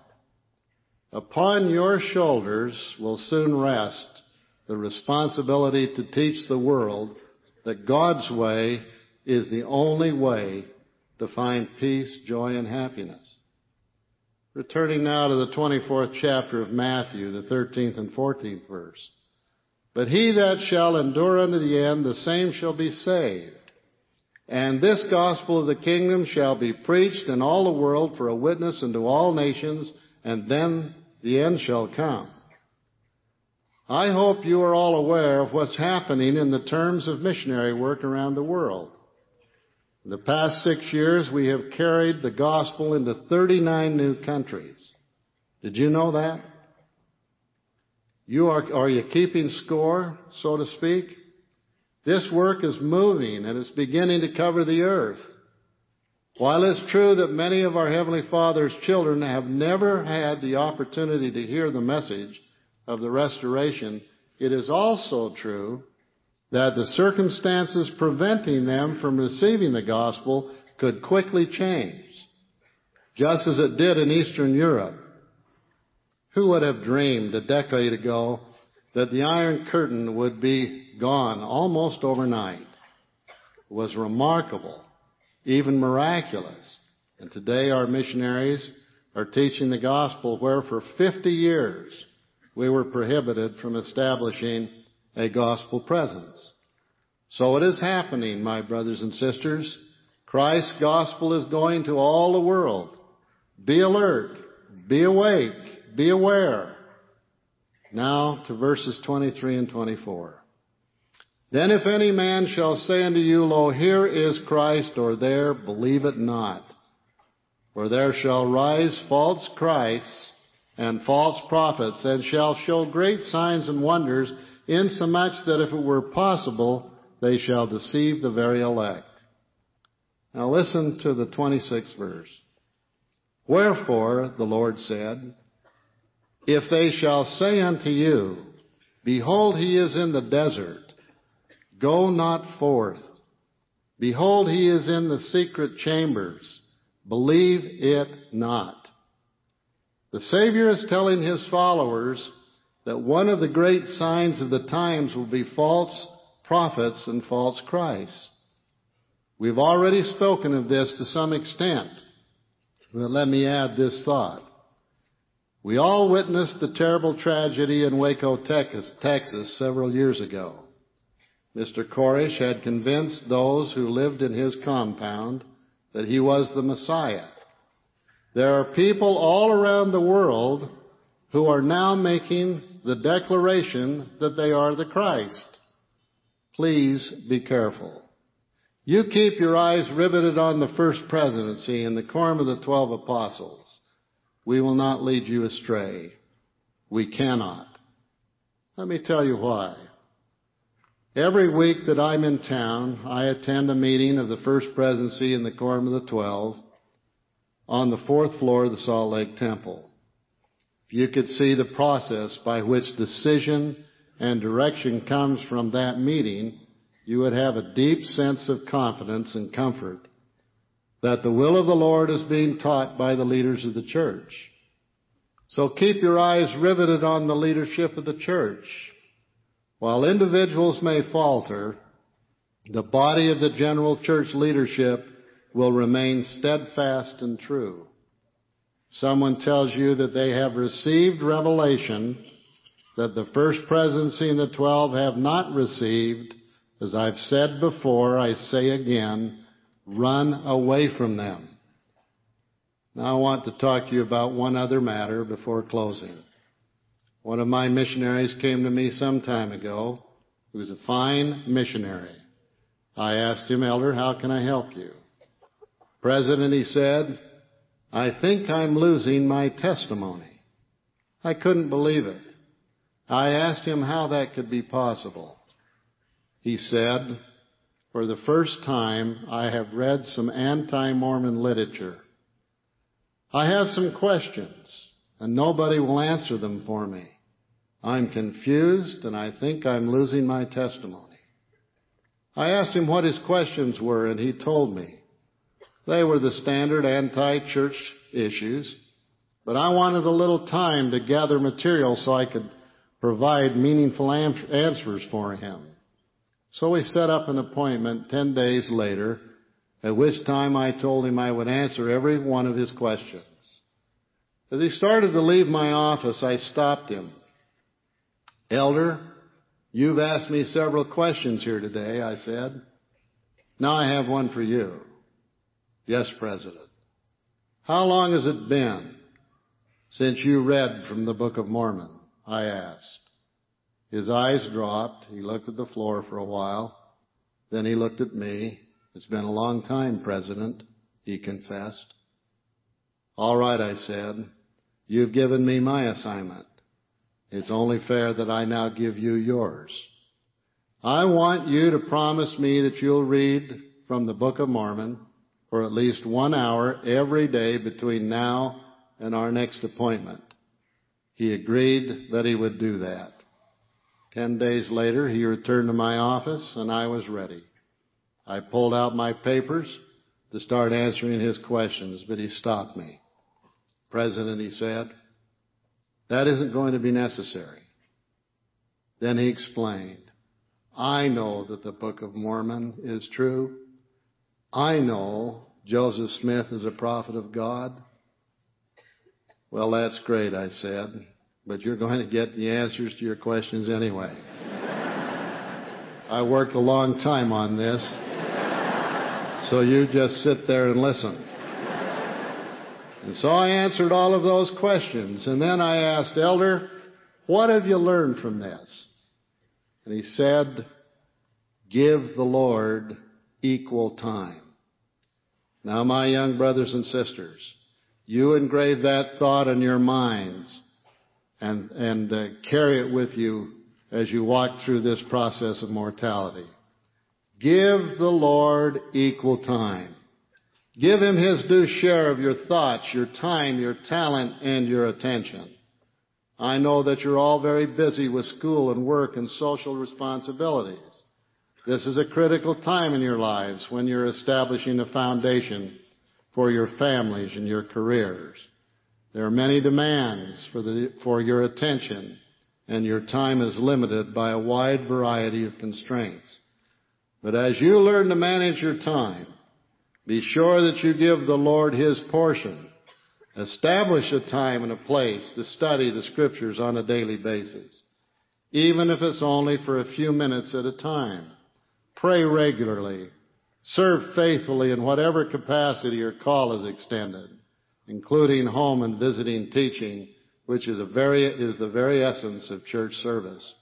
Upon your shoulders will soon rest the responsibility to teach the world that God's way is the only way to find peace, joy, and happiness. Returning now to the 24th chapter of Matthew, the 13th and 14th verse. But he that shall endure unto the end, the same shall be saved. And this gospel of the kingdom shall be preached in all the world for a witness unto all nations, and then the end shall come. I hope you are all aware of what's happening in the terms of missionary work around the world. In the past 6 years, we have carried the gospel into 39 new countries. Did you know that? Are you keeping score, so to speak? This work is moving and it's beginning to cover the earth. While it's true that many of our Heavenly Father's children have never had the opportunity to hear the message of the restoration, it is also true that the circumstances preventing them from receiving the gospel could quickly change, just as it did in Eastern Europe. Who would have dreamed a decade ago that the Iron Curtain would be gone almost overnight? It was remarkable, even miraculous. And today our missionaries are teaching the gospel where for 50 years we were prohibited from establishing a gospel presence. So it is happening, my brothers and sisters. Christ's gospel is going to all the world. Be alert, be awake, be aware. Now to verses 23 and 24. Then if any man shall say unto you, Lo, here is Christ, or there, believe it not. For there shall rise false Christs and false prophets, and shall show great signs and wonders, insomuch that if it were possible, they shall deceive the very elect. Now listen to the 26th verse. Wherefore, the Lord said, if they shall say unto you, Behold, he is in the desert, go not forth. Behold, he is in the secret chambers, believe it not. The Savior is telling his followers that one of the great signs of the times will be false prophets and false Christs. We've already spoken of this to some extent, but let me add this thought. We all witnessed the terrible tragedy in Waco, Texas several years ago. Mr. Koresh had convinced those who lived in his compound that he was the Messiah. There are people all around the world who are now making the declaration that they are the Christ. Please be careful. You keep your eyes riveted on the first presidency and the quorum of the 12 apostles. We will not lead you astray. We cannot. Let me tell you why. Every week that I'm in town, I attend a meeting of the First Presidency and the Quorum of the 12 on the 4th floor of the Salt Lake Temple. If you could see the process by which decision and direction comes from that meeting, you would have a deep sense of confidence and comfort that the will of the Lord is being taught by the leaders of the church. So keep your eyes riveted on the leadership of the church. While individuals may falter, the body of the general church leadership will remain steadfast and true. Someone tells you that they have received revelation that the First Presidency and the 12 have not received. As I've said before, I say again, run away from them. Now I want to talk to you about one other matter before closing. One of my missionaries came to me some time ago. He was a fine missionary. I asked him, Elder, how can I help you? President, he said, I think I'm losing my testimony. I couldn't believe it. I asked him how that could be possible. He said, for the first time, I have read some anti-Mormon literature. I have some questions, and nobody will answer them for me. I'm confused, and I think I'm losing my testimony. I asked him what his questions were, and he told me. They were the standard anti-church issues, but I wanted a little time to gather material so I could provide meaningful answers for him. So we set up an appointment 10 days later, at which time I told him I would answer every one of his questions. As he started to leave my office, I stopped him. Elder, you've asked me several questions here today, I said. Now I have one for you. Yes, President. How long has it been since you read from the Book of Mormon? I asked. His eyes dropped. He looked at the floor for a while. Then he looked at me. It's been a long time, President, he confessed. All right, I said. You've given me my assignment. It's only fair that I now give you yours. I want you to promise me that you'll read from the Book of Mormon for at least 1 hour every day between now and our next appointment. He agreed that he would do that. 10 days later, he returned to my office, and I was ready. I pulled out my papers to start answering his questions, but he stopped me. "President," he said, "that isn't going to be necessary." Then he explained, "I know that the Book of Mormon is true. I know Joseph Smith is a prophet of God." "Well, that's great," I said, "but you're going to get the answers to your questions anyway." I worked a long time on this, so you just sit there and listen. And so I answered all of those questions, and then I asked, "Elder, what have you learned from this?" And he said, "Give the Lord equal time." Now, my young brothers and sisters, you engrave that thought in your minds and carry it with you as you walk through this process of mortality. Give the Lord equal time. Give Him His due share of your thoughts, your time, your talent, and your attention. I know that you're all very busy with school and work and social responsibilities. This is a critical time in your lives when you're establishing a foundation for your families and your careers. There are many demands for your attention, and your time is limited by a wide variety of constraints. But as you learn to manage your time, be sure that you give the Lord His portion. Establish a time and a place to study the Scriptures on a daily basis, even if it's only for a few minutes at a time. Pray regularly. Serve faithfully in whatever capacity your call is extended, including home and visiting teaching, which is the very essence of church service.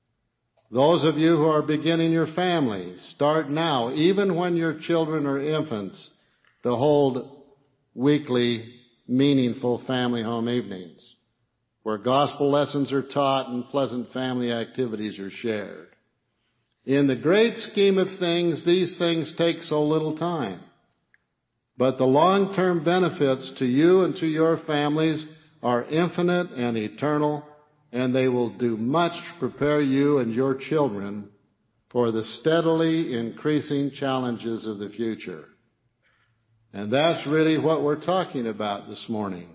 Those of you who are beginning your families, start now, even when your children are infants, to hold weekly, meaningful family home evenings, where gospel lessons are taught and pleasant family activities are shared. In the great scheme of things, these things take so little time. But the long-term benefits to you and to your families are infinite and eternal, and they will do much to prepare you and your children for the steadily increasing challenges of the future. And that's really what we're talking about this morning,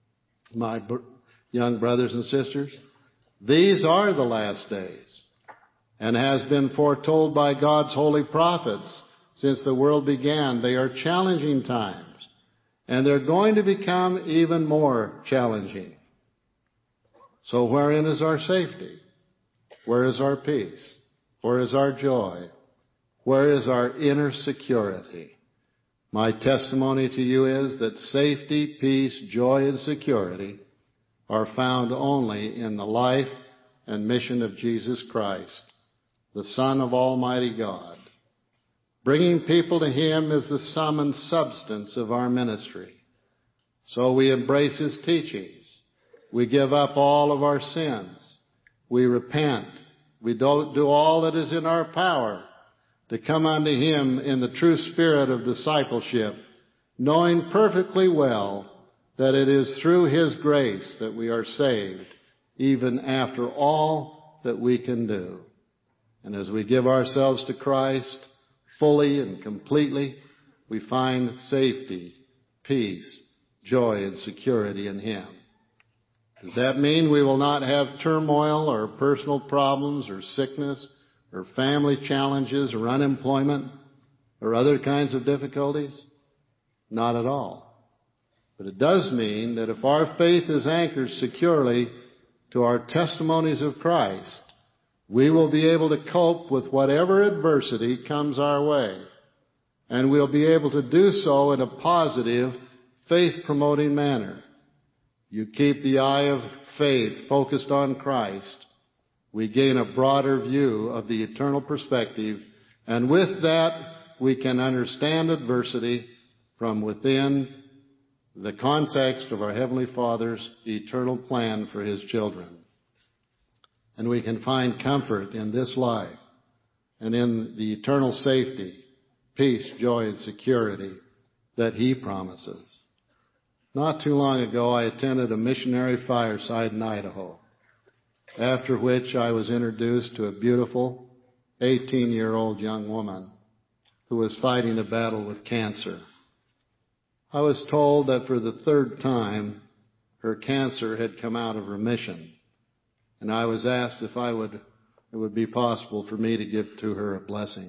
my young brothers and sisters. These are the last days, and has been foretold by God's holy prophets since the world began. They are challenging times, and they're going to become even more challenging. So wherein is our safety? Where is our peace? Where is our joy? Where is our inner security? My testimony to you is that safety, peace, joy, and security are found only in the life and mission of Jesus Christ, the Son of Almighty God. Bringing people to Him is the sum and substance of our ministry. So we embrace His teachings. We give up all of our sins. We repent. We do all that is in our power to come unto Him in the true spirit of discipleship, knowing perfectly well that it is through His grace that we are saved, even after all that we can do. And as we give ourselves to Christ fully and completely, we find safety, peace, joy, and security in Him. Does that mean we will not have turmoil or personal problems or sickness or family challenges or unemployment or other kinds of difficulties? Not at all. But it does mean that if our faith is anchored securely to our testimonies of Christ, we will be able to cope with whatever adversity comes our way. And we'll be able to do so in a positive, faith-promoting manner. You keep the eye of faith focused on Christ, we gain a broader view of the eternal perspective, and with that we can understand adversity from within the context of our Heavenly Father's eternal plan for His children. And we can find comfort in this life and in the eternal safety, peace, joy, and security that He promises. Not too long ago, I attended a missionary fireside in Idaho, after which I was introduced to a beautiful 18-year-old young woman who was fighting a battle with cancer. I was told that for the third time, her cancer had come out of remission, and I was asked if it would be possible for me to give to her a blessing.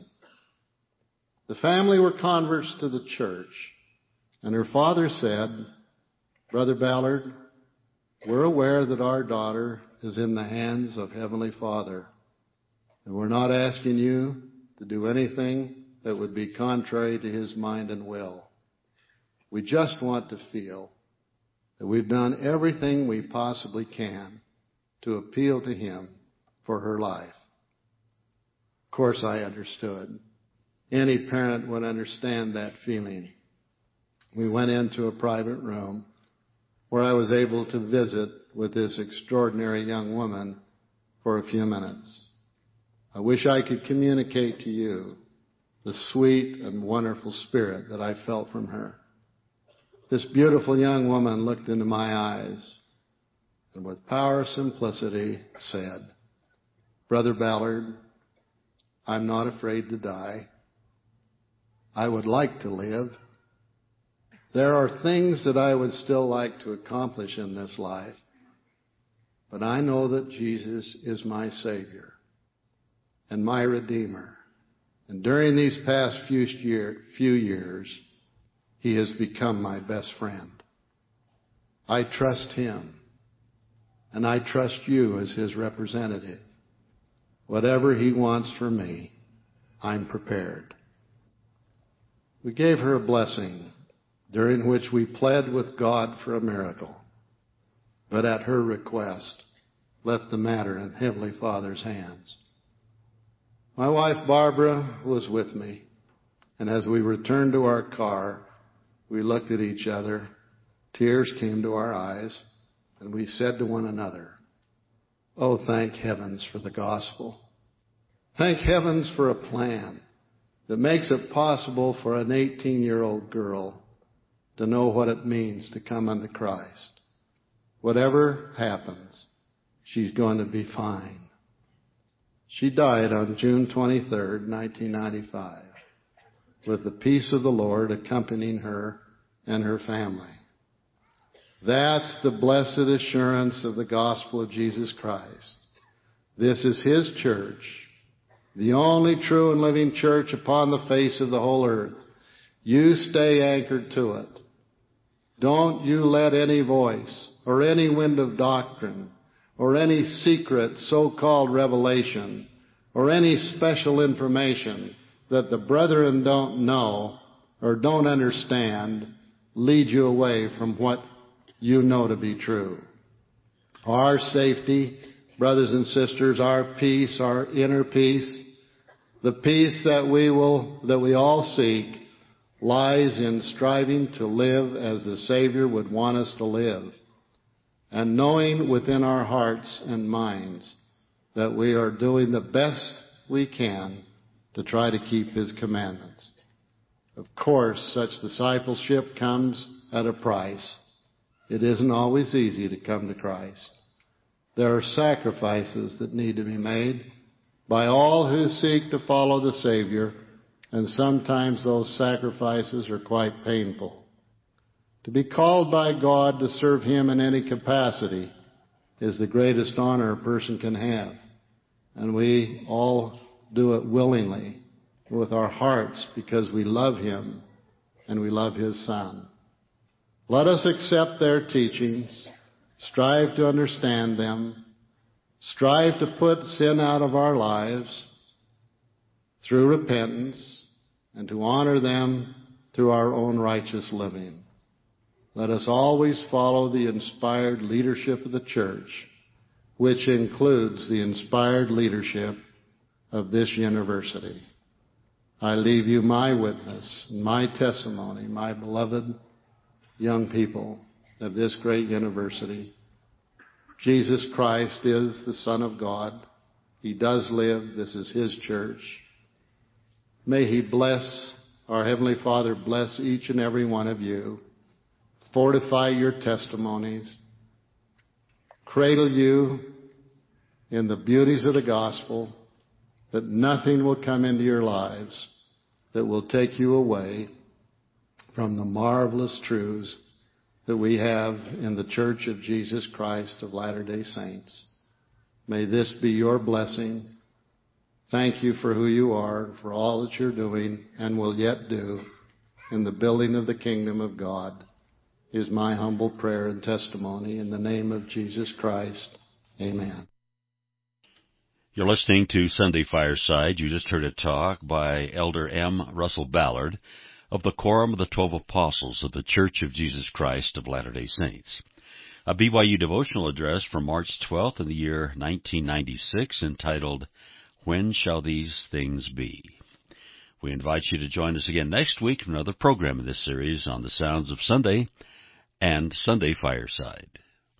The family were converts to the church, and her father said, "Brother Ballard, we're aware that our daughter is in the hands of Heavenly Father, and we're not asking you to do anything that would be contrary to His mind and will. We just want to feel that we've done everything we possibly can to appeal to Him for her life." Of course, I understood. Any parent would understand that feeling. We went into a private room where I was able to visit with this extraordinary young woman for a few minutes. I wish I could communicate to you the sweet and wonderful spirit that I felt from her. This beautiful young woman looked into my eyes and with power of simplicity said, "Brother Ballard, I'm not afraid to die. I would like to live. There are things that I would still like to accomplish in this life, but I know that Jesus is my Savior and my Redeemer. And during these past few years, He has become my best friend. I trust Him, and I trust you as His representative. Whatever He wants for me, I'm prepared." We gave her a blessing, during which we pled with God for a miracle, but at her request, left the matter in Heavenly Father's hands. My wife Barbara was with me, and as we returned to our car, we looked at each other, tears came to our eyes, and we said to one another, "Oh, thank heavens for the gospel. Thank heavens for a plan that makes it possible for an 18-year-old girl to know what it means to come unto Christ. Whatever happens, she's going to be fine." She died on June 23rd, 1995, with the peace of the Lord accompanying her and her family. That's the blessed assurance of the gospel of Jesus Christ. This is His church, the only true and living church upon the face of the whole earth. You stay anchored to it. Don't you let any voice or any wind of doctrine or any secret so-called revelation or any special information that the brethren don't know or don't understand lead you away from what you know to be true. Our safety, brothers and sisters, our peace, our inner peace, the peace that we all seek, lies in striving to live as the Savior would want us to live, and knowing within our hearts and minds that we are doing the best we can to try to keep His commandments. Of course, such discipleship comes at a price. It isn't always easy to come to Christ. There are sacrifices that need to be made by all who seek to follow the Savior, and sometimes those sacrifices are quite painful. To be called by God to serve Him in any capacity is the greatest honor a person can have, and we all do it willingly with our hearts because we love Him and we love His Son. Let us accept their teachings, strive to understand them, strive to put sin out of our lives through repentance, and to honor them through our own righteous living. Let us always follow the inspired leadership of the church, which includes the inspired leadership of this university. I leave you my witness, my testimony, my beloved young people of this great university. Jesus Christ is the Son of God. He does live. This is His church. May He bless, our Heavenly Father, bless each and every one of you. Fortify your testimonies. Cradle you in the beauties of the gospel, that nothing will come into your lives that will take you away from the marvelous truths that we have in the Church of Jesus Christ of Latter-day Saints. May this be your blessing. Thank you for who you are, for all that you're doing and will yet do in the building of the kingdom of God, is my humble prayer and testimony in the name of Jesus Christ. Amen. You're listening to Sunday Fireside. You just heard a talk by Elder M. Russell Ballard of the Quorum of the 12 Apostles of the Church of Jesus Christ of Latter-day Saints. A BYU devotional address from March 12th in the year 1996 entitled, When Shall These Things Be? We invite you to join us again next week for another program in this series on the sounds of Sunday and Sunday Fireside.